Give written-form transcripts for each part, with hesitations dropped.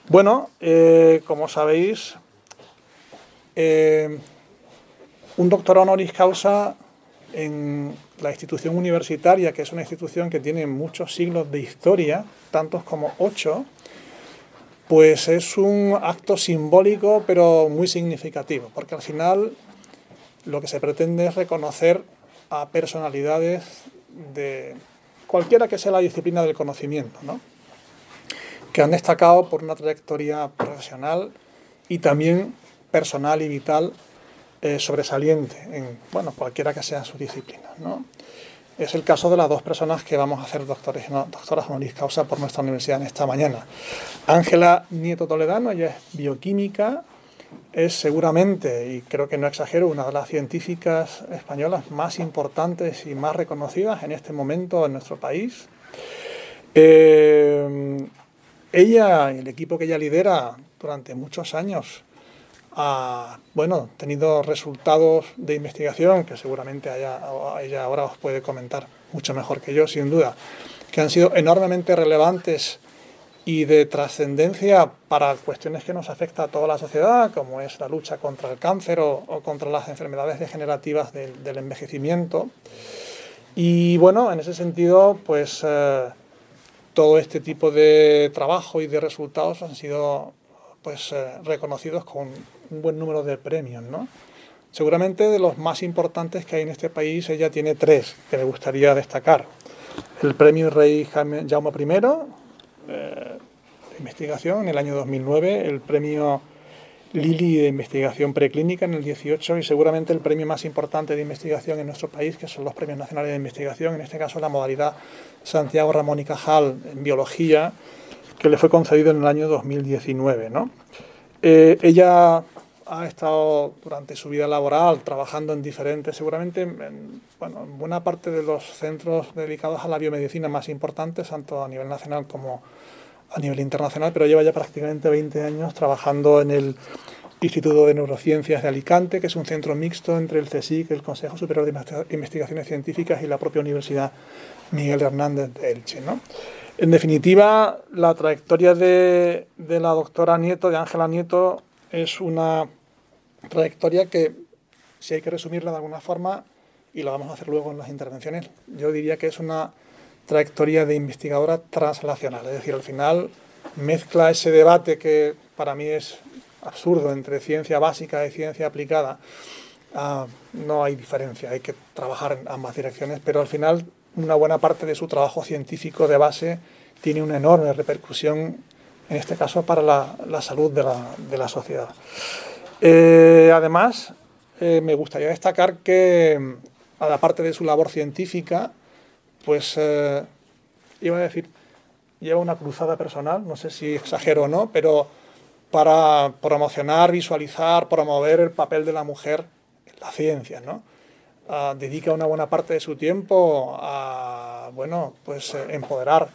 Bueno, como sabéis, un doctorado honoris causa en la institución universitaria, que es una institución que tiene muchos siglos de historia, tantos como 8, pues es un acto simbólico pero muy significativo, porque al final lo que se pretende es reconocer a personalidades de cualquiera que sea la disciplina del conocimiento, ¿no?, que han destacado por una trayectoria profesional y también personal y vital sobresaliente en cualquiera que sea su disciplina, ¿no? Es el caso de las dos personas que vamos a hacer doctoras honoris causa por nuestra universidad en esta mañana. Ángela Nieto Toledano, ella es bioquímica, es seguramente, y creo que no exagero, una de las científicas españolas más importantes y más reconocidas en este momento en nuestro país. Ella y el equipo que ella lidera durante muchos años ha tenido resultados de investigación que seguramente ella ahora os puede comentar mucho mejor que yo, sin duda, que han sido enormemente relevantes y de trascendencia para cuestiones que nos afectan a toda la sociedad, como es la lucha contra el cáncer o contra las enfermedades degenerativas del envejecimiento. Y bueno, en ese sentido, pues todo este tipo de trabajo y de resultados han sido reconocidos con un buen número de premios, ¿no? Seguramente de los más importantes que hay en este país, ella tiene 3 que me gustaría destacar. El premio Rey Jaume I de investigación en el año 2009, el premio Lili de investigación preclínica en el 18 y seguramente el premio más importante de investigación en nuestro país, que son los premios nacionales de investigación, en este caso la modalidad Santiago Ramón y Cajal en biología, que le fue concedido en el año 2019, ¿no? Ella ha estado durante su vida laboral trabajando en diferentes, seguramente en buena parte de los centros dedicados a la biomedicina más importantes, tanto a nivel nacional como a nivel internacional, pero lleva ya prácticamente 20 años trabajando en el Instituto de Neurociencias de Alicante, que es un centro mixto entre el CSIC, el Consejo Superior de Investigaciones Científicas, y la propia Universidad Miguel Hernández de Elche, ¿no? En definitiva, la trayectoria de la doctora Nieto, de Ángela Nieto, es una trayectoria que, si hay que resumirla de alguna forma, y lo vamos a hacer luego en las intervenciones, yo diría que es una trayectoria de investigadora translacional. Es decir, al final mezcla ese debate que para mí es absurdo entre ciencia básica y ciencia aplicada. No hay diferencia, hay que trabajar en ambas direcciones, pero al final una buena parte de su trabajo científico de base tiene una enorme repercusión, en este caso para la salud de la sociedad. Además, me gustaría destacar que, aparte de su labor científica, pues iba a decir, lleva una cruzada personal, no sé si exagero o no, pero para promocionar, visualizar, promover el papel de la mujer en la ciencia, ¿no? Dedica una buena parte de su tiempo a empoderar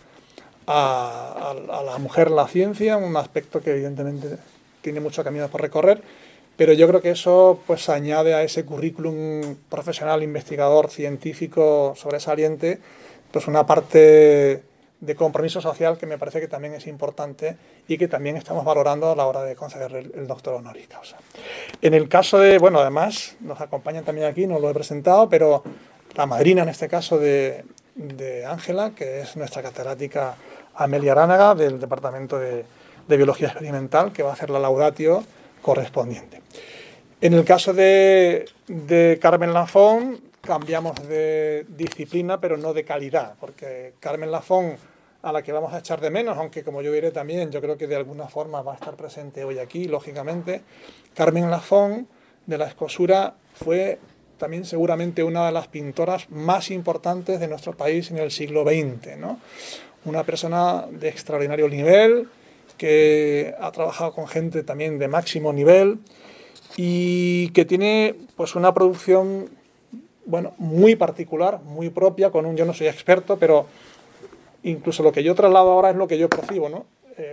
a la mujer en la ciencia, un aspecto que evidentemente tiene mucho camino por recorrer, pero yo creo que eso pues añade a ese currículum profesional, investigador, científico sobresaliente, pues una parte de compromiso social que me parece que también es importante y que también estamos valorando a la hora de conceder el doctor honoris causa. En el caso de, además nos acompañan también aquí, no lo he presentado, pero la madrina en este caso de Ángela, que es nuestra catedrática Amelia Aránaga del Departamento de Biología Experimental, que va a hacer la laudatio correspondiente. En el caso de Carmen Lafón, cambiamos de disciplina, pero no de calidad, porque Carmen Lafón, a la que vamos a echar de menos, aunque como yo diré también, yo creo que de alguna forma va a estar presente hoy aquí, lógicamente, Carmen Lafón de la Escosura fue también seguramente una de las pintoras más importantes de nuestro país en el siglo XX, ¿no? Una persona de extraordinario nivel, que ha trabajado con gente también de máximo nivel y que tiene pues una producción muy particular, muy propia, yo no soy experto, pero incluso lo que yo traslado ahora es lo que yo percibo, ¿no?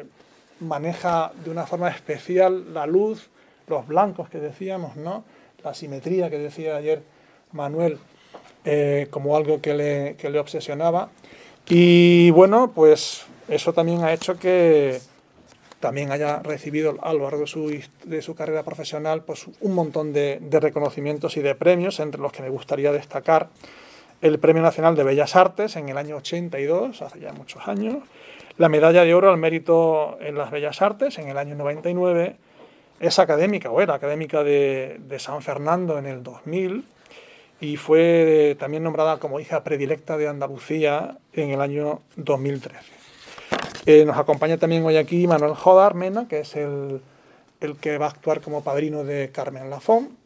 Maneja de una forma especial la luz, los blancos que decíamos, ¿no? La simetría que decía ayer Manuel, como algo que le obsesionaba. Y pues eso también ha hecho que también haya recibido a lo largo de su carrera profesional pues un montón de reconocimientos y de premios, entre los que me gustaría destacar el Premio Nacional de Bellas Artes en el año 82, hace ya muchos años, la Medalla de Oro al Mérito en las Bellas Artes en el año 99, es académica, o era académica de San Fernando en el 2000, y fue también nombrada como hija predilecta de Andalucía en el año 2013. Nos acompaña también hoy aquí Manuel Jodar Mena, que es el que va a actuar como padrino de Carmen Lafón.